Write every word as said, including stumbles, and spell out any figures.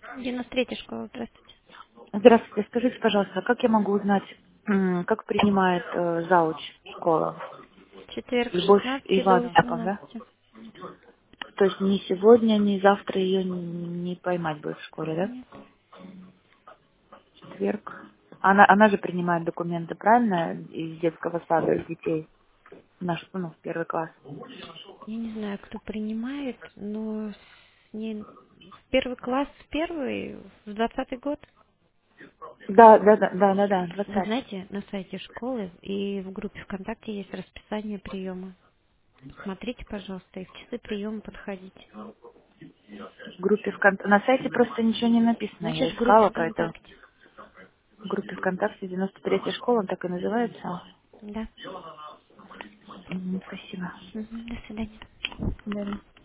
девяносто третья школа, здравствуйте. Здравствуйте, скажите, пожалуйста, как я могу узнать, м, как принимает э, зауч школа? Четверг с Любовь шестнадцати до Ивановна, да? восемнадцати. То есть ни сегодня, ни завтра ее не поймать будет в школе, да? Нет, Четверг. Она, она же принимает документы, правильно, из детского сада, из детей, в наш, ну, в первый класс. я не знаю, кто принимает, но с ней в первый класс, в первый, в двадцатый год. Да, да, да, да, да, да, Вы двадцатый. знаете, на сайте школы и в группе ВКонтакте есть расписание приема. Смотрите, пожалуйста, и в часы приема подходите. В группе ВКонтакте. На сайте просто ничего не написано, я Значит, в группе искала, поэтому ВКонтакте. в группе ВКонтакте девяносто третья школа, он так и называется. Да. М, Спасибо. Мгм, до свидания. Да.